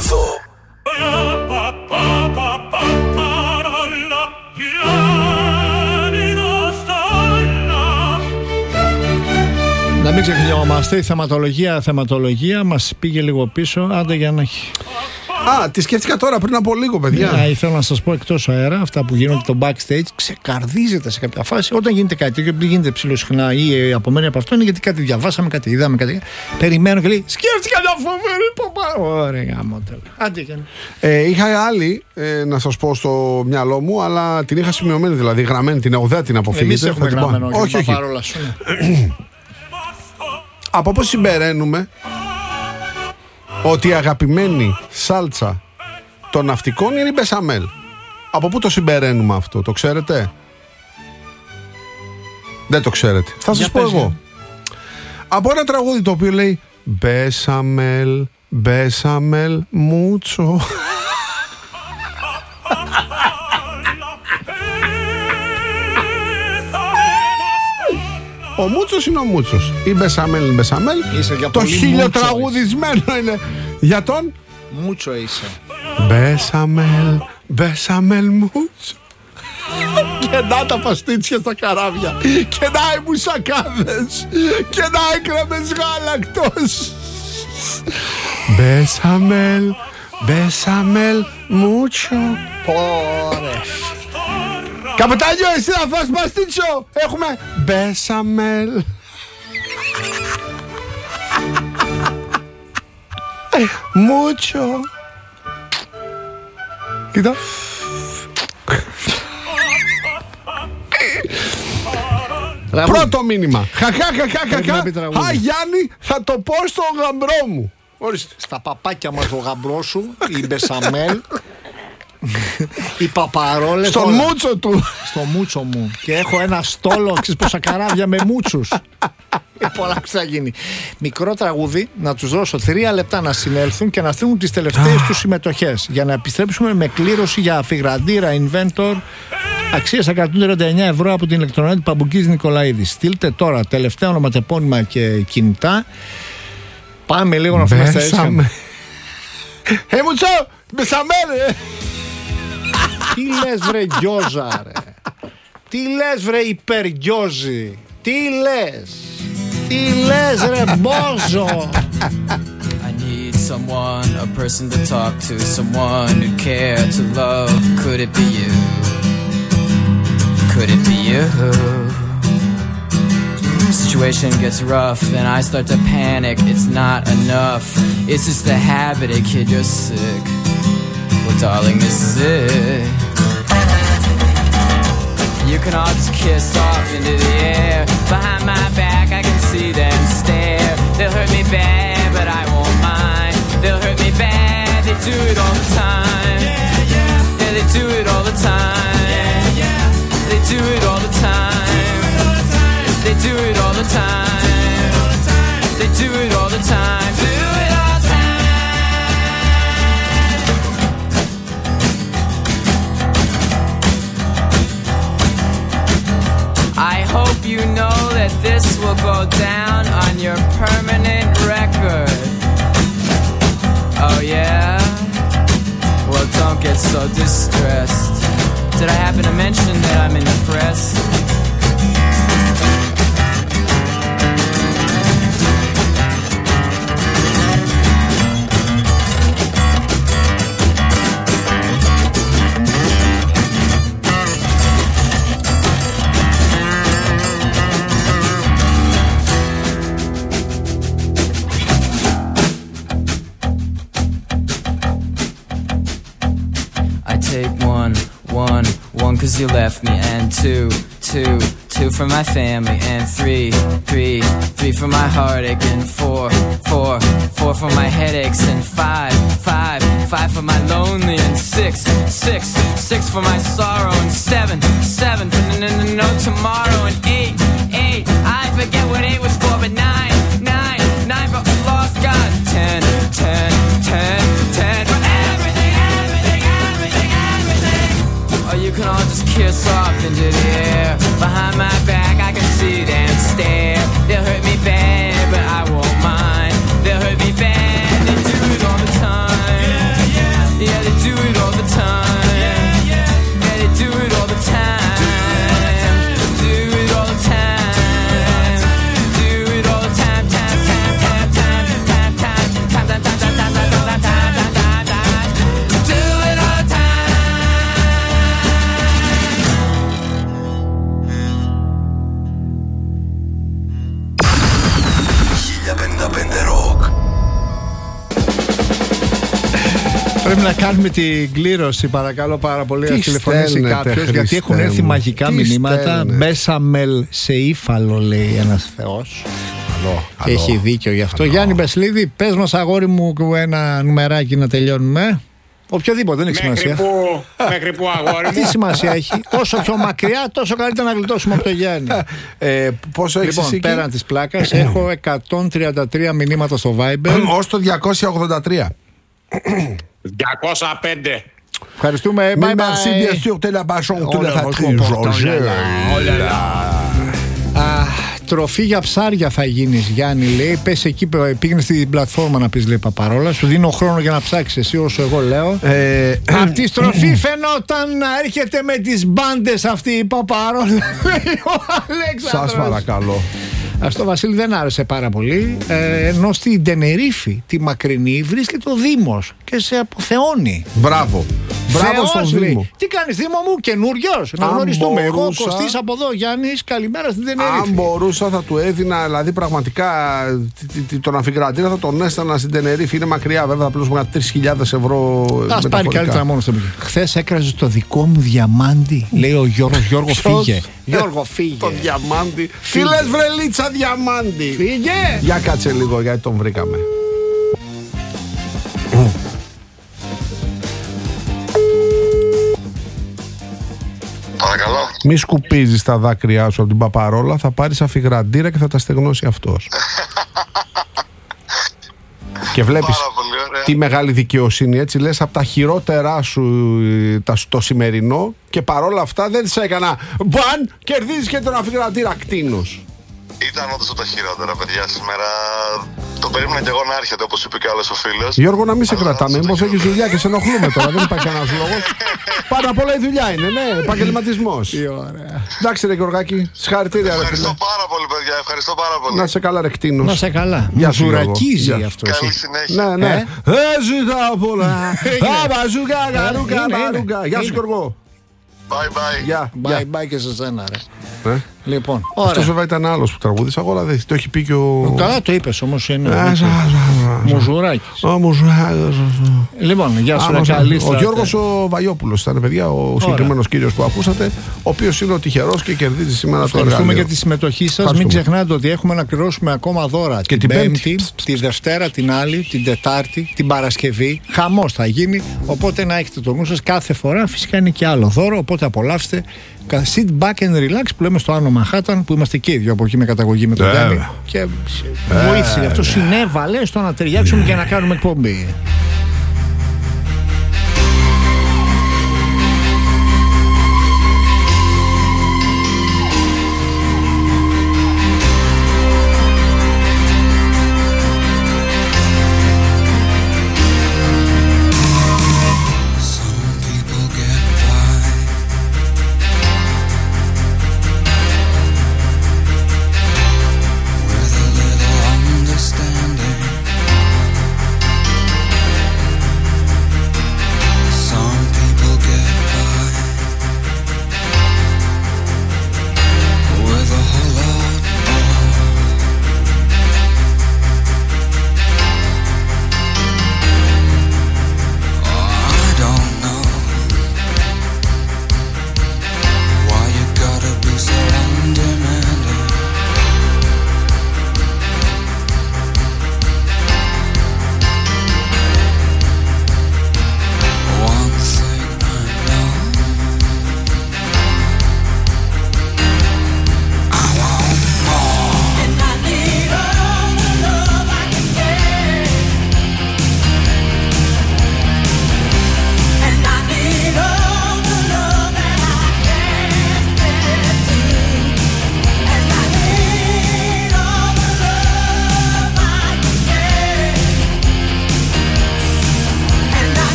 Speaker 5: εδώ.
Speaker 9: Να μην ξεχνιόμαστε, η θεματολογία, θεματολογία μας πήγε λίγο πίσω, άντε για να έχει.
Speaker 8: Α, τη σκέφτηκα τώρα πριν από λίγο, παιδιά.
Speaker 9: Ναι, ήθελα να σας πω εκτός αέρα, αυτά που γίνονται το backstage, ξεκαρδίζεται σε κάποια φάση. Όταν γίνεται κάτι τέτοιο, επειδή γίνεται ψηλοσυχνά ή απομένει από αυτό, είναι γιατί κάτι διαβάσαμε, κάτι είδαμε, κάτι. Περιμένω και λέει, σκέφτηκα μια φοβερή παπά. Ωραία, μοντέλ. Άντε για να.
Speaker 8: Ε, είχα άλλη ε, να σας πω στο μυαλό μου, αλλά την είχα σημειωμένη, δηλαδή γραμμένη, την ογδέα την αποφύγετε.
Speaker 9: Εμείς έχουμε γραμμένο,
Speaker 8: όχι, όχι.
Speaker 9: Παρόλα σου.
Speaker 8: Από πώς συμπεραίνουμε ότι η αγαπημένη σάλτσα των ναυτικών είναι η μπεσαμέλ. Από πού το συμπεραίνουμε αυτό, το ξέρετε? Δεν το ξέρετε. Θα σας πω εγώ. Από ένα τραγούδι το οποίο λέει μπεσαμέλ, μπεσαμέλ, μούτσο. Ο Μούτσος είναι ο Μούτσος. Η μπεσαμέλ είναι μπεσαμέλ. Το χιλιοτραγουδισμένο είναι για τον
Speaker 9: Μούτσο είσαι.
Speaker 8: Μπεσαμέλ, μπεσαμέλ Μούτσο. Και να τα παστίτσια στα καράβια. Και να οι μουσακάδες. Και να οι κρέμες γάλακτος. Μπεσαμέλ, μπεσαμέλ Μούτσο. Ωραία. Καπετάνιο, εσύ να φας παστίτσιο. Έχουμε μπεσαμέλ. Μούτσο. Κοίτα. Πρώτο μήνυμα. Χαχά, χαχά, χαχά. Α, Γιάννη, θα το πω στο γαμπρό μου. Ορίστε.
Speaker 9: Στα παπάκια μας το γαμπρό σου, η μπεσαμέλ. Οι παπαρόλες.
Speaker 8: Στο όλα. Μούτσο του.
Speaker 9: Στο μούτσο μου. Και έχω ένα στόλο, ξέρεις πόσα καράβια με μούτσους. Πολλά θα γίνει. Μικρό τραγούδι, να τους δώσω τρία λεπτά να συνέλθουν και να στείλουν τις τελευταίες τους συμμετοχές. Για να επιστρέψουμε με κλήρωση για αφιγραντήρα Inventor αξίας εκατόν τριάντα εννέα ευρώ από την ηλεκτρονέτη Παμπουκής Νικολαίδη. Στείλτε τώρα τελευταία ονοματεπώνυμα και κινητά. Πάμε λίγο να φύγουμε στα έσια.
Speaker 8: Ε, Μούτσο, μπεσαμέλ.
Speaker 9: Τι λες βρε γιόζα ρε. Τι λες βρε υπεργιόζη. Τι λες. Τι λες ρε μπόζο.
Speaker 18: I need someone, a person to talk to, someone who care to love. Could it be you? Could it be you? Situation gets rough and I start to panic. It's not enough. It's just a habit, a kid, you're sick. Well, darling, this is it. You can all just kiss off into the air. Behind my back, I can see them stare. They'll hurt me bad, but I won't mind. They'll hurt me bad, they do it all the time. Yeah, yeah. Yeah, they do it all the time. Yeah, yeah. They do it all the time. They do it all the time. They do it all the time. Do it all the time. I hope you know that this will go down on your permanent record. Oh yeah? Well, don't get so distressed. Did I happen to mention that I'm in the press? Take one, one, one cause you left me. And two, two, two for my family. And three, three, three for my heartache. And four, four, four for my headaches. And five, five, five for my lonely. And six, six, six for my sorrow. And seven, seven for no, no, no tomorrow. And eight, eight, I forget what eight was for. But nine, nine, nine for a lost God. Ten, ten, ten, ten for everything, everything, everything, everything. Or you can all just kiss off into the air. Behind my back I can see them stare. They'll hurt me bad, but I won't mind. They'll hurt me bad, they do it all the time.
Speaker 9: Πρέπει να κάνουμε την κλήρωση, παρακαλώ πάρα πολύ. Να τηλεφωνήσει κάποιος, γιατί έχουν έρθει μαγικά τι μηνύματα. Στέλνε. Μπέσαμελ σε ύφαλο, λέει ένας θεός.
Speaker 8: Καλό,
Speaker 9: και καλό, έχει δίκιο γι' αυτό. Καλό. Γιάννη Μπεσλίδη, πες μας, αγόρι μου, ένα νουμεράκι να τελειώνουμε. Οποιοδήποτε, δεν έχει
Speaker 19: μέχρι
Speaker 9: σημασία.
Speaker 19: Που, μέχρι που, αγόρι μου.
Speaker 9: Τι σημασία έχει. Όσο πιο μακριά, τόσο καλύτερα να γλιτώσουμε από το Γιάννη.
Speaker 8: ε, πόσο έχεις
Speaker 9: λοιπόν,
Speaker 8: εσύ εκεί?
Speaker 9: Πέραν της πλάκας, έχω εκατόν τριάντα τρία μηνύματα στο Viber.
Speaker 8: Ως το διακόσια ογδόντα τρία.
Speaker 19: διακόσια πέντε.
Speaker 9: Ευχαριστούμε.
Speaker 8: Mais merci bien sûr de la bâche de la patrie.
Speaker 9: Τροφή για ψάρια θα γίνεις, Γιάννη, λέει. Πες εκεί, πήγαινε στην πλατφόρμα να πεις, λέει, Παπαρόλα. Σου δίνω χρόνο για να ψάξεις εσύ όσο εγώ λέω. Ε, Απ' τη στροφή φαινόταν να έρχεται με τις μπάντες αυτή η Παπαρόλα, λέει ο Αλέξανδρος.
Speaker 8: Σας παρακαλώ.
Speaker 9: Αυτό, Βασίλη, δεν άρεσε πάρα πολύ. Ε, ενώ στην Τενερίφη, τη μακρινή, βρίσκεται ο Δήμος και σε αποθεώνει.
Speaker 8: Μπράβο. Μπράβο στον Δήμο.
Speaker 9: Τι κάνεις, Δήμο μου, καινούριος? Να γνωριστούμε. Εγώ, Κωστής από εδώ, Γιάννης, καλημέρα στην Τενερίφη.
Speaker 8: Αν μπορούσα, θα του έδινα, δηλαδή πραγματικά τον αμφικρατήρα θα τον έστανα στην Τενερίφη. Είναι μακριά, βέβαια, θα πληρώσουμε τρεις χιλιάδες ευρώ.
Speaker 9: Ας πάρει καλύτερα μόνο στο πήγε. Χθες έκραζε το δικό μου διαμάντι, λέει ο Γιώργος. Γιώργο, φύγε. Γιώργο, φύγε.
Speaker 8: Το διαμάντι. Τι λες, βρελίτσα, διαμάντι.
Speaker 9: Φύγε.
Speaker 8: Για κάτσε λίγο, γιατί τον βρήκαμε.
Speaker 20: Παρακαλώ.
Speaker 8: Μη σκουπίζεις τα δάκρυά σου από την Παπαρόλα, θα πάρεις αφιγραντήρα και θα τα στεγνώσει αυτός. Και βλέπεις τι μεγάλη δικαιοσύνη, έτσι λες, από τα χειρότερά σου το σημερινό, και παρόλα αυτά δεν σε έκανα μπαν, κερδίζεις και τον αφιγραντήρα κτίνος.
Speaker 20: Ήταν όντως από τα χειρότερα, παιδιά, σήμερα. Το περίμενα και εγώ να έρχεται, όπως είπε και άλλος ο φίλος.
Speaker 8: Γιώργο, να μην σε κρατάμε. Μήπως έχεις δουλειά και σε ενοχλούμε τώρα. Δεν υπάρχει κανένας λόγος. Πάρα απ' όλα η δουλειά είναι, ναι, επαγγελματισμός.
Speaker 9: Τι ωραία.
Speaker 8: Εντάξει, ρε Γιωργάκη, συγχαρητήρια, ρε φίλε.
Speaker 20: Ευχαριστώ πάρα πολύ, παιδιά. Ευχαριστώ πάρα πολύ.
Speaker 8: Να σε καλά, ρε κτίνος.
Speaker 9: Να σε καλά.
Speaker 8: Γεια σου,
Speaker 9: ζουρακίζει αυτό.
Speaker 20: Καλή συνέχεια.
Speaker 8: Ναι, ναι. Ζητάω πολλά. Αμπαζούκα, γαρούκα, μπαρούκα. Γεια σου, Γιώργο.
Speaker 20: Bye bye.
Speaker 9: Bye bye και σε σένα, ρε.
Speaker 8: Ε?
Speaker 9: Λοιπόν,
Speaker 8: αυτός βέβαια ήταν άλλος που τραγούδισε. Εγώ αλλά δεν το έχει πει και ο.
Speaker 9: Καλά το είπες όμως. Είναι Μουζουράκης.
Speaker 8: Ο Μουζουράκης.
Speaker 9: Λοιπόν, γεια σου, ρε, καλή.
Speaker 8: Ο Γιώργος ο Βαγιόπουλος ήταν, παιδιά, ο συγκεκριμένος κύριος που ακούσατε, ο οποίος είναι ο τυχερός και κερδίζει σήμερα το εργαλείο.
Speaker 9: Ευχαριστούμε για τη συμμετοχή σας. Μην ξεχνάτε ότι έχουμε να κληρώσουμε ακόμα δώρα.
Speaker 8: Και
Speaker 9: την
Speaker 8: Πέμπτη,
Speaker 9: τη Δευτέρα, την άλλη, την Τετάρτη, την Παρασκευή. Χαμός θα γίνει. Οπότε να έχετε το νου σας κάθε φορά. Φυσικά είναι και άλλο δώρο. Οπότε απολαύστε. Sit back and relax που λέμε στο Άνω Μανχάταν, που είμαστε και οι δύο από εκεί με καταγωγή με τον yeah. Γιάννη. Και βοήθησε γι' αυτό, συνέβαλε στο να ταιριάξουμε και να κάνουμε εκπομπή.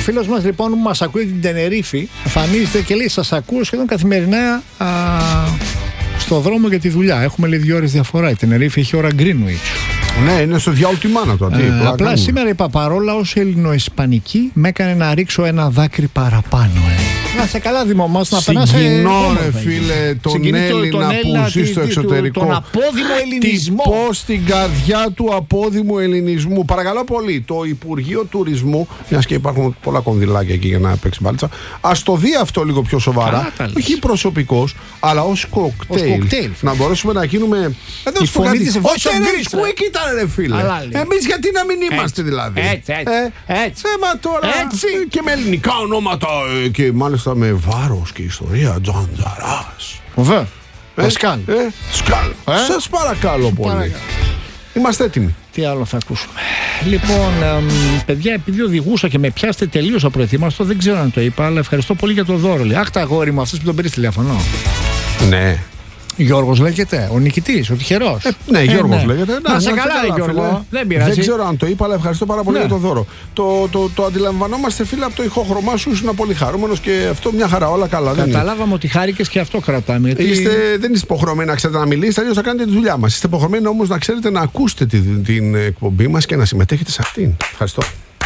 Speaker 9: φίλος μας λοιπόν που μας ακούει την Τενερίφη εμφανίζεται και λέει: σας ακούω σχεδόν καθημερινά α, στο δρόμο για τη δουλειά. Έχουμε λέει δύο ώρες διαφορά. Η Τενερίφη έχει ώρα Greenwich.
Speaker 8: Ναι, είναι στο διάολο τη μάνα του.
Speaker 9: Ε, απλά σήμερα είπα παρόλα ως ελληνοϊσπανική με έκανε να ρίξω ένα δάκρυ παραπάνω. Ε. Να σε καλά, Δήμο μας, να περνάς.
Speaker 8: Συγκινώ, ρε φίλε, τον Έλληνα που ζει στο εξωτερικό.
Speaker 9: Τον απόδημο ελληνισμό.
Speaker 8: Τυπώ στην καρδιά του απόδημου ελληνισμού. Παρακαλώ πολύ, το Υπουργείο Τουρισμού, μια και υπάρχουν πολλά κονδυλάκια εκεί για να παίξει μπάλτσα, ας το δει αυτό λίγο πιο σοβαρά. Όχι προσωπικός, αλλά ως κοκτέιλ. Να μπορέσουμε να γίνουμε.
Speaker 9: Η φωνή της
Speaker 8: ρε φίλε. Εμείς γιατί να μην είμαστε έτσι, δηλαδή.
Speaker 9: Έτσι, έτσι. Ε, έτσι.
Speaker 8: Ε, μα τώρα.
Speaker 9: Έτσι.
Speaker 8: Και με ελληνικά ονόματα. Και μάλιστα με βάρος και ιστορία. Τζαντζαράς.
Speaker 9: Βεβαίως.
Speaker 8: Ε,
Speaker 9: σκάλ.
Speaker 8: Ε, σκάλ. Ε? Σας παρακαλώ πολύ. Παρακαλώ. Είμαστε έτοιμοι.
Speaker 9: Τι άλλο θα ακούσουμε. Λοιπόν, εμ, παιδιά, επειδή οδηγούσα και με πιάστε τελείως απροετοίμαστο, δεν ξέρω αν το είπα, αλλά ευχαριστώ πολύ για το δώρο. Αχ, τα αγόρι μου, αυτός που τον πήρε τηλέφωνο.
Speaker 8: Ναι.
Speaker 9: Γιώργος λέγεται, ο νικητής, ο τυχερός.
Speaker 8: Ε, ναι, ε, Γιώργος ναι. λέγεται.
Speaker 9: Να, να σε καλά, καλά Γιώργο. Δεν πειράζει.
Speaker 8: Δεν ξέρω αν το είπα, αλλά ευχαριστώ πάρα πολύ ναι. για το δώρο. Το, το, το αντιλαμβανόμαστε, φίλε, από το ηχόχρωμά σου. Ήσουν πολύ χαρούμενος και αυτό μια χαρά, όλα καλά.
Speaker 9: Καταλάβαμε δεν ότι χάρηκες και αυτό κρατάμε. Γιατί...
Speaker 8: Είστε, δεν είστε υποχρεωμένοι να ξέρετε να μιλήσετε, αλλιώς θα κάνετε τη δουλειά μας. Είστε υποχρεωμένοι όμως να ξέρετε να ακούσετε την, την εκπομπή μας και να συμμετέχετε σε αυτήν. Ευχαριστώ.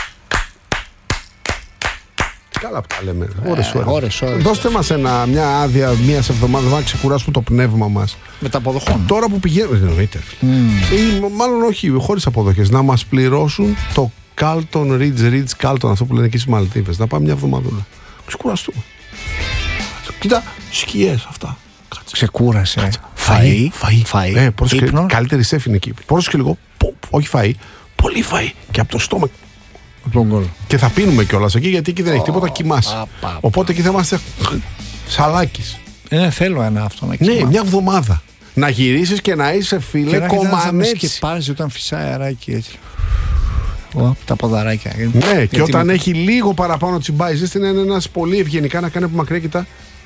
Speaker 8: Καλά που τα λέμε. Ώρες, ώρες.
Speaker 9: ώρες, ώρες.
Speaker 8: Δώστε μας ένα, μια άδεια μία εβδομάδα να ξεκουράσουμε το πνεύμα μας.
Speaker 9: Με τα αποδοχών.
Speaker 8: Τώρα που πηγαίνουμε. Εννοείται. Mm. Ή μάλλον όχι, χωρίς αποδοχές. Να μας πληρώσουν το Carlton Ridge Ridge Carlton, αυτό που λένε εκεί στις Μαλτίβες. Να πάμε μια εβδομαδούλα. Ξεκουραστούμε. Κοίτα, σκιές αυτά.
Speaker 9: Ξεκούρασε.
Speaker 8: Κάτσε.
Speaker 9: Φαΐ.
Speaker 8: Φαΐ.
Speaker 9: Φαΐ.
Speaker 8: Ε, πρόσεχε, καλύτερη σεφ είναι εκεί. Πρόσεχε λίγο. Όχι φαΐ. Πολύ φαΐ. Και από το στόμα. Και θα πίνουμε κιόλας εκεί γιατί εκεί δεν έχει τίποτα, κοιμάσαι. Οπότε εκεί θα είμαστε σαλάκης.
Speaker 9: Ε, θέλω ένα αυτό να κοιμάσαι.
Speaker 8: Ναι, μια εβδομάδα. Να γυρίσεις και να είσαι φίλε κομμανέτσι.
Speaker 9: Και πάρεις όταν φυσάει αεράκι έτσι. Ο, τα ποδαράκια.
Speaker 8: Ναι, και όταν έχει λίγο παραπάνω τσιμπάει, ζήστη είναι ένας πολύ ευγενικά να κάνει από μακριά κοιτά.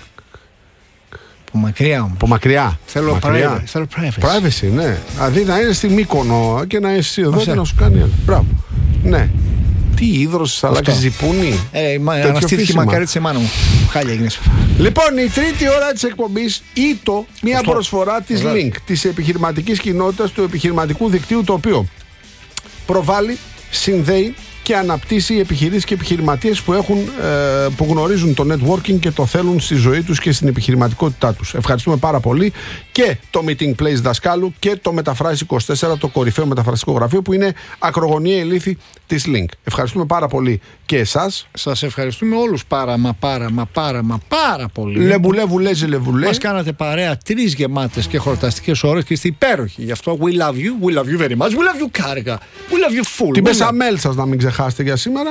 Speaker 9: Από μακριά όμως.
Speaker 8: Από μακριά.
Speaker 9: Θέλω
Speaker 8: μακριά.
Speaker 9: privacy. Θέλω privacy.
Speaker 8: Privacy, ναι. Δηλαδή να είναι στη Μύκονο και να είσαι εδώ και να σου κάνει. Μπράβο. Ναι. Τι ίδρωση, αλλά και ζυπούνι.
Speaker 9: Ε, αναστήθηκε η μακάρι της μάνα μου. Χάλια έγινες.
Speaker 8: Λοιπόν, η τρίτη ώρα της εκπομπής ήτο μια Αυτό. προσφορά της Λίνκ, της επιχειρηματικής κοινότητας του επιχειρηματικού δικτύου, το οποίο προβάλλει, συνδέει και αναπτύσσει επιχειρήσεις και επιχειρηματίες που, έχουν, ε, που γνωρίζουν το networking και το θέλουν στη ζωή τους και στην επιχειρηματικότητά τους. Ευχαριστούμε πάρα πολύ και το Meeting Place Δασκάλου και το Μεταφράσει είκοσι τέσσερα, το κορυφαίο μεταφραστικό γραφείο που είναι ακρογωνία ηλίθη της Link. Ευχαριστούμε πάρα πολύ και εσάς.
Speaker 9: Σας ευχαριστούμε όλους πάρα μα πάρα μα πάρα μα πάρα πολύ.
Speaker 8: Λεμπουλέ βουλέζε λεβουλέ.
Speaker 9: Μας κάνατε παρέα τρεις γεμάτες και χορταστικές ώρες και είστε υπέροχοι. Γι' αυτό we love you, we love you very much, we love you Κάργα, we love you full.
Speaker 8: Την μπεσαμέλ σας να μην ξεχάσετε για σήμερα.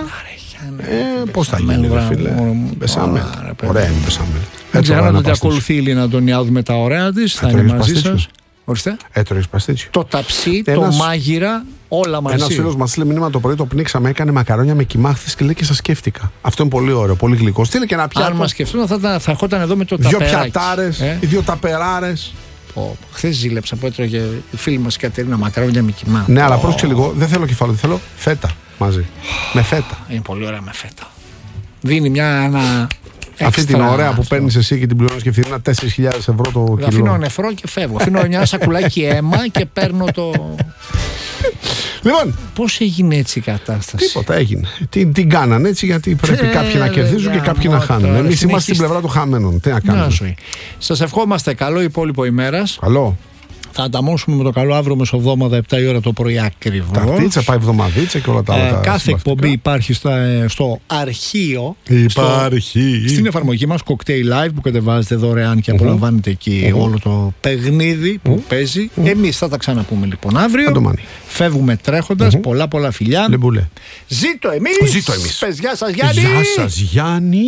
Speaker 8: Ε, πώς θα γίνει, ρε φίλε. Μπεσαμέλ. Ωραία είναι η μπεσαμέλ.
Speaker 9: Δεν ξεχνάτε ότι ακολουθεί η Λίνα Αντωνιάδου με τα ωραία της. Θα είναι μαζί σας. Ορίστε.
Speaker 8: Έτρωγες παστίτσιο.
Speaker 9: Το ταψί, το μάγειρα, όλα μαζί.
Speaker 8: Ένας φίλος μας στείλε μήνυμα το πρωί, το πνίξαμε, έκανε μακαρόνια με κοιμά χθες και λέει και σας σκέφτηκα. Αυτό είναι πολύ ωραίο, πολύ γλυκό. Στείλε και ένα πιάτο.
Speaker 9: Αν μας σκεφτούν θα, θα ερχόταν εδώ με το ταπεράκι.
Speaker 8: Δύο πιατάρες, ε? δύο ταπεράρες.
Speaker 9: Χθες ζήλεψα που έτρωγε η φίλη μας η Κατερίνα μακαρόνια με κοιμά.
Speaker 8: Ναι, αλλά πρόσεξε λίγο, δεν θέλω κεφάλαιο, θέλω φέτα μαζί. Με φέτα.
Speaker 9: Είναι πολύ ωραία με φέτα. Δίνει μια ένα.
Speaker 8: Αυτή την ωραία που παίρνεις εσύ και την πληρώνεις και φθηνά τέσσερις χιλιάδες ευρώ το κιλό.
Speaker 9: Αφήνω νεφρό και φεύγω. Αφήνω μια σακουλάκι αίμα και παίρνω το.
Speaker 8: Λοιπόν,
Speaker 9: πώς έγινε έτσι η κατάσταση?
Speaker 8: Τίποτα έγινε. Τι, την κάνανε έτσι γιατί πρέπει κάποιοι να κερδίζουν και κάποιοι να χάνουν. Εμείς είμαστε στην πλευρά των χαμένων. Τι να κάνουμε.
Speaker 9: Σας ευχόμαστε καλό υπόλοιπο ημέρας.
Speaker 8: Καλό.
Speaker 9: Θα ανταμώσουμε με το καλό αύριο μεσοβδόμαδα επτά η ώρα το πρωί ακριβώς.
Speaker 8: Ταρτίτσα, πάει εβδομαδίτσα και όλα τα άλλα.
Speaker 9: Ε, κάθε εκπομπή υπάρχει στο, στο αρχείο.
Speaker 8: Υπάρχει.
Speaker 9: Στο, στην εφαρμογή μας Cocktail Live που κατεβάζετε δωρεάν και απολαμβάνετε εκεί mm-hmm. όλο το παιχνίδι που mm-hmm. παίζει. Mm-hmm. Εμείς θα τα ξαναπούμε λοιπόν αύριο.
Speaker 8: Αντομάνι.
Speaker 9: Φεύγουμε τρέχοντας. Mm-hmm. Πολλά πολλά φιλιά.
Speaker 8: Λεμπουλέ.
Speaker 9: Ζήτω εμείς.
Speaker 8: Ζήτω εμείς.
Speaker 9: Πες γεια σας Γιάννη.
Speaker 8: Γεια σας Γιάννη.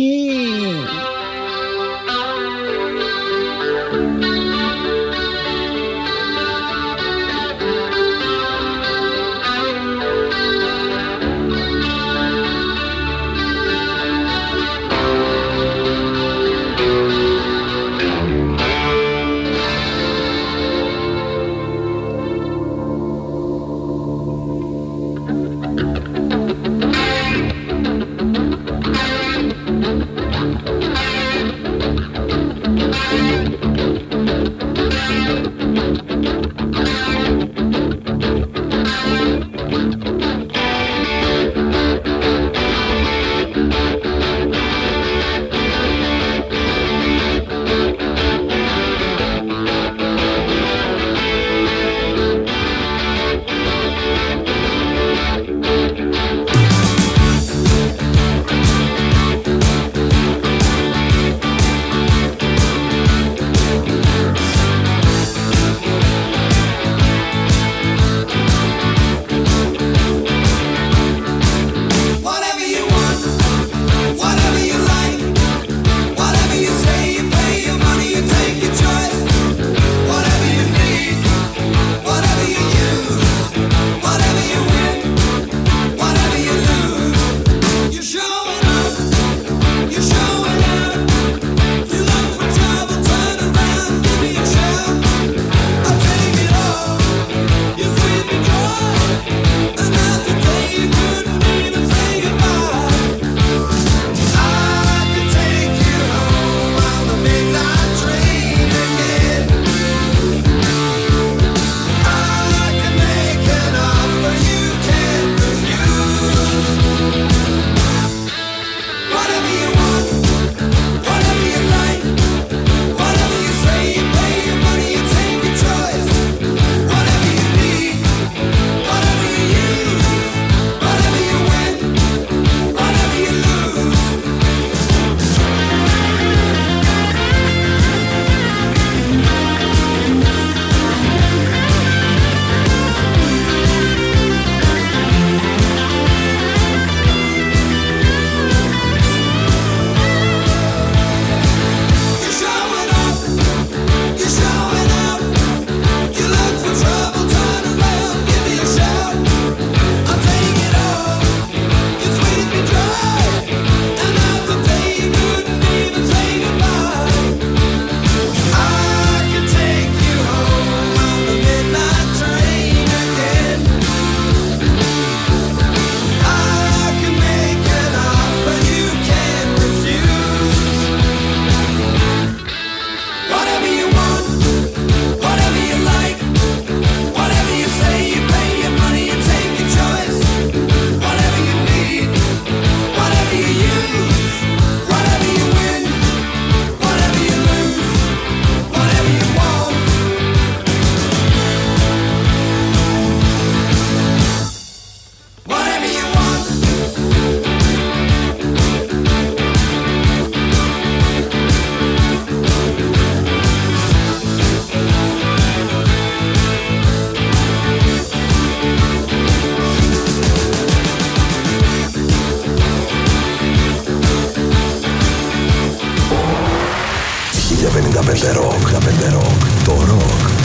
Speaker 5: χίλια πενήντα πέντε Rock.